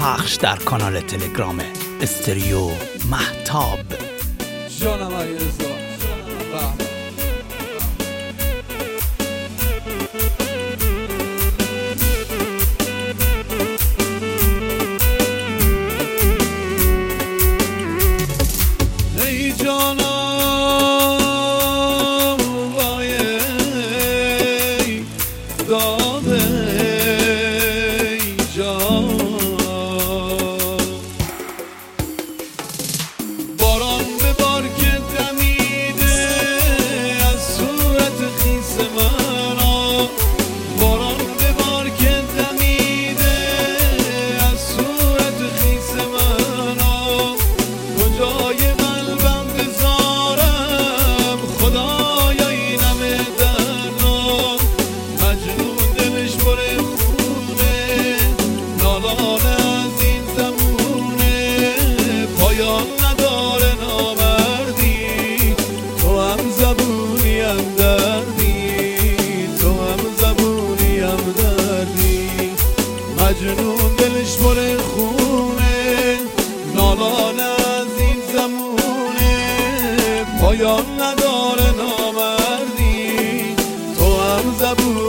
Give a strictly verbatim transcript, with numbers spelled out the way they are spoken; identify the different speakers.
Speaker 1: پخش در کانال تلگرام استریو مهتاب.
Speaker 2: جانم علیرضا. ای جانم وای داده ای جان، باران به بار که دمیده از صورت خیس من، باران به بار که دمیده از صورت خیس من، کجای قلبم بذارم خدایا این همه دردم، مجنون دلش پر خونه نالان از این زمونه، پایان نداره نامردی، تو هم زبونی هم دردی، تو هم زبونی هم دردی، مجنون دلش پر خونه نالان از این زمونه، پایان نداره نامردی، تو هم زبونی